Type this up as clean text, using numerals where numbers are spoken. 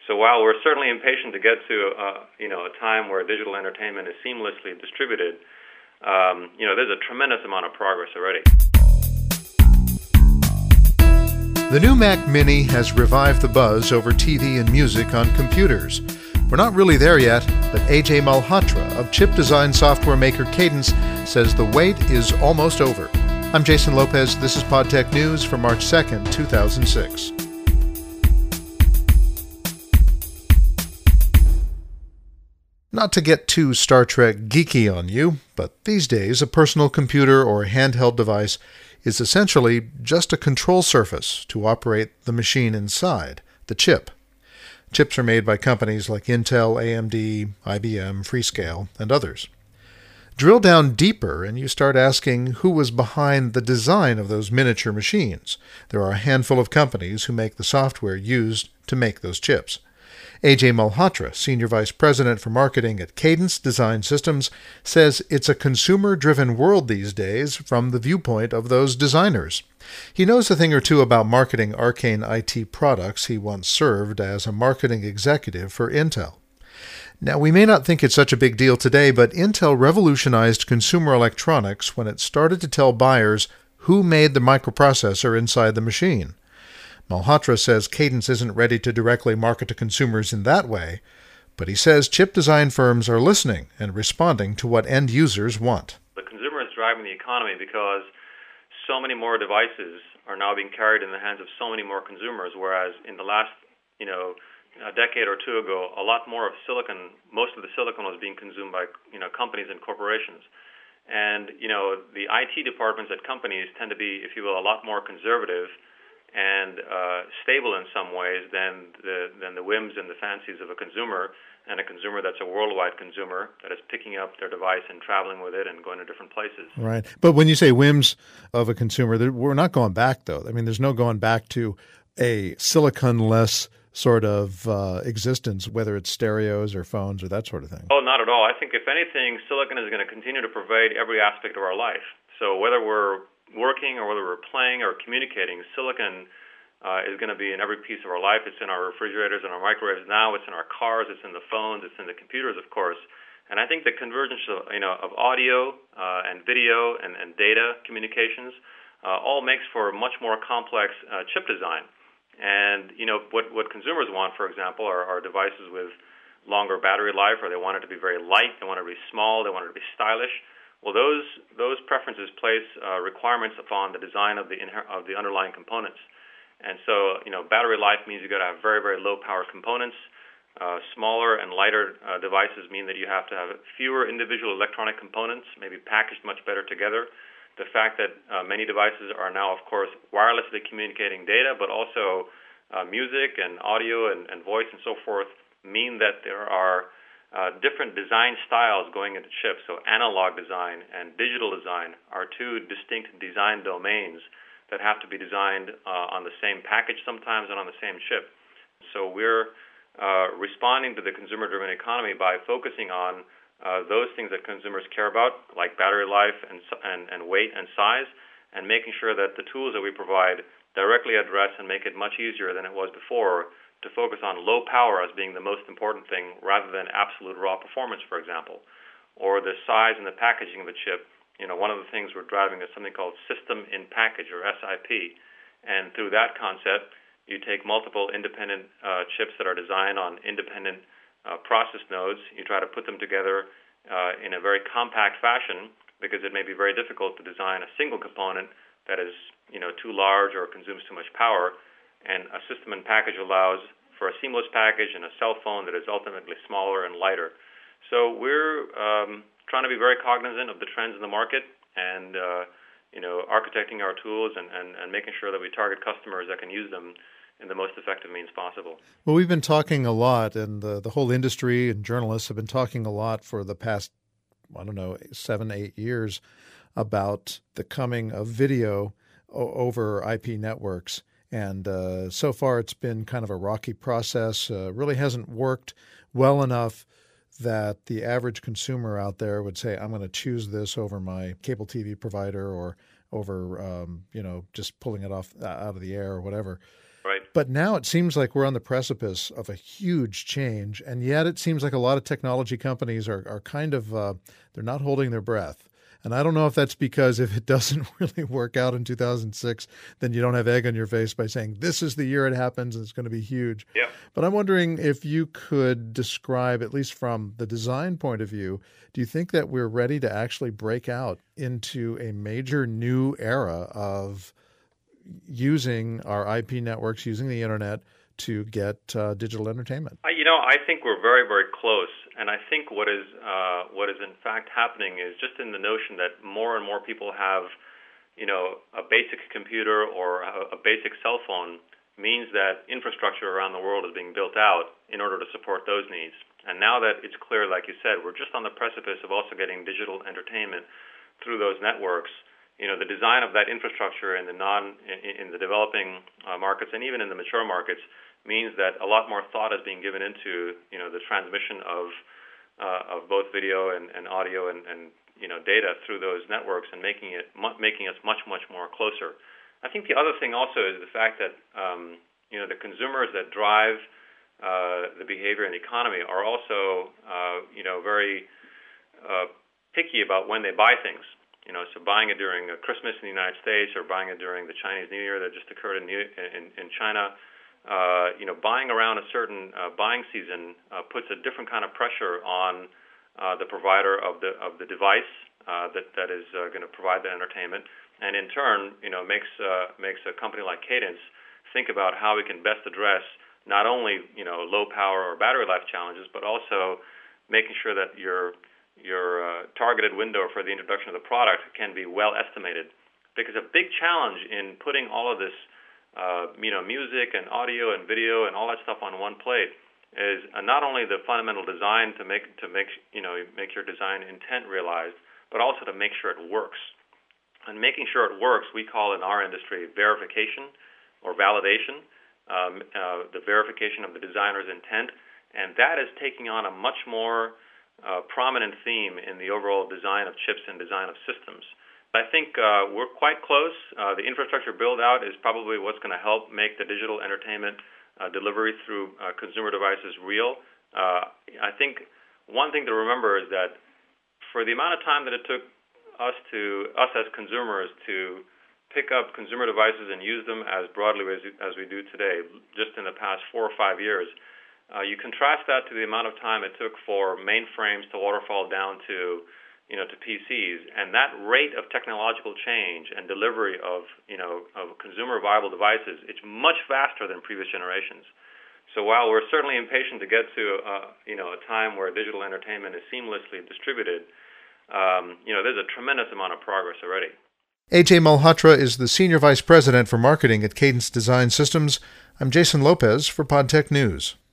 So while we're certainly impatient to get to a time where digital entertainment is seamlessly distributed, there's a tremendous amount of progress already. The new Mac Mini has revived the buzz over TV and music on computers. We're not really there yet, but Ajay Malhotra of chip design software maker Cadence says the wait is almost over. I'm Jason Lopez. This is PodTech News for March 2nd, 2006. Not to get too Star Trek geeky on you, but these days a personal computer or handheld device is essentially just a control surface to operate the machine inside, the chip. Chips are made by companies like Intel, AMD, IBM, Freescale, and others. Drill down deeper and you start asking who was behind the design of those miniature machines. There are a handful of companies who make the software used to make those chips. Ajay Malhotra, Senior Vice President for Marketing at Cadence Design Systems, says it's a consumer-driven world these days from the viewpoint of those designers. He knows a thing or two about marketing arcane IT products. He once served as a marketing executive for Intel. Now, we may not think it's such a big deal today, but Intel revolutionized consumer electronics when it started to tell buyers who made the microprocessor inside the machine. Malhotra says Cadence isn't ready to directly market to consumers in that way, but he says chip design firms are listening and responding to what end users want. The consumer is driving the economy because so many more devices are now being carried in the hands of so many more consumers, whereas in the last, a decade or two ago, a lot more of silicon, most of the silicon was being consumed by, companies and corporations. And, the IT departments at companies tend to be, if you will, a lot more conservative and stable in some ways than the whims and the fancies of a consumer, and a consumer that's a worldwide consumer that is picking up their device and traveling with it and going to different places. Right. But when you say whims of a consumer, we're not going back, though. I mean, there's no going back to a silicon-less sort of existence, whether it's stereos or phones or that sort of thing. Oh, not at all. I think, if anything, silicon is going to continue to pervade every aspect of our life. So whether we're working or whether we're playing or communicating, silicon is going to be in every piece of our life. It's in our refrigerators and our microwaves now. It's in our cars. It's in the phones. It's in the computers, of course. And I think the convergence of audio and video and data communications all makes for much more complex chip design. And what consumers want, for example, are devices with longer battery life, or they want it to be very light. They want it to be small. They want it to be stylish. Well, those preferences place requirements upon the design of the underlying components, and so battery life means you got to have very, very low power components. Smaller and lighter devices mean that you have to have fewer individual electronic components, maybe packaged much better together. The fact that many devices are now, of course, wirelessly communicating data, but also music and audio and voice and so forth, mean that there are different design styles going into chips. So analog design and digital design are two distinct design domains that have to be designed on the same package sometimes and on the same chip. So we're responding to the consumer-driven economy by focusing on those things that consumers care about, like battery life and weight and size, and making sure that the tools that we provide directly address and make it much easier than it was before to focus on low power as being the most important thing rather than absolute raw performance, for example, or the size and the packaging of the chip. One of the things we're driving is something called System in Package, or SIP, and through that concept, you take multiple independent chips that are designed on independent process nodes. You try to put them together in a very compact fashion because it may be very difficult to design a single component that is, too large or consumes too much power. And a System in Package allows for a seamless package and a cell phone that is ultimately smaller and lighter. So we're trying to be very cognizant of the trends in the market and architecting our tools and making sure that we target customers that can use them in the most effective means possible. Well, we've been talking a lot, and the whole industry and journalists have been talking a lot for the past, 7, 8 years about the coming of video over IP networks. And so far it's been kind of a rocky process, really hasn't worked well enough that the average consumer out there would say, I'm going to choose this over my cable TV provider or over, just pulling it off out of the air or whatever. Right. But now it seems like we're on the precipice of a huge change, and yet it seems like a lot of technology companies are kind of, they're not holding their breath. And I don't know if that's because if it doesn't really work out in 2006, then you don't have egg on your face by saying this is the year it happens and it's going to be huge. Yeah. But I'm wondering if you could describe, at least from the design point of view, do you think that we're ready to actually break out into a major new era of using our IP networks, using the internet to get digital entertainment? I think we're very, very close. And I think what is in fact happening is just in the notion that more and more people have, a basic computer or a basic cell phone means that infrastructure around the world is being built out in order to support those needs. And now that it's clear, like you said, we're just on the precipice of also getting digital entertainment through those networks. The design of that infrastructure in the developing markets and even in the mature markets means that a lot more thought is being given into the transmission of both video and audio and data through those networks and making us much more closer. I think the other thing also is the fact that the consumers that drive the behavior in the economy are also very picky about when they buy things. So buying it during Christmas in the United States or buying it during the Chinese New Year that just occurred in China. Buying around a certain buying season puts a different kind of pressure on the provider of the device that is going to provide the entertainment, and in turn, makes a company like Cadence think about how we can best address not only low power or battery life challenges, but also making sure that your targeted window for the introduction of the product can be well estimated. Because a big challenge in putting all of this music and audio and video and all that stuff on one plate is not only the fundamental design to make your design intent realized, but also to make sure it works. And making sure it works, we call in our industry verification or validation, the verification of the designer's intent, and that is taking on a much more prominent theme in the overall design of chips and design of systems. I think we're quite close. The infrastructure build-out is probably what's going to help make the digital entertainment delivery through consumer devices real. I think one thing to remember is that for the amount of time that it took us as consumers to pick up consumer devices and use them as broadly as we do today, just in the past 4 or 5 years, you contrast that to the amount of time it took for mainframes to waterfall down to PCs, and that rate of technological change and delivery of consumer viable devices, it's much faster than previous generations. So while we're certainly impatient to get to a time where digital entertainment is seamlessly distributed, there's a tremendous amount of progress already. Ajay Malhotra is the Senior Vice President for Marketing at Cadence Design Systems. I'm Jason Lopez for PodTech News.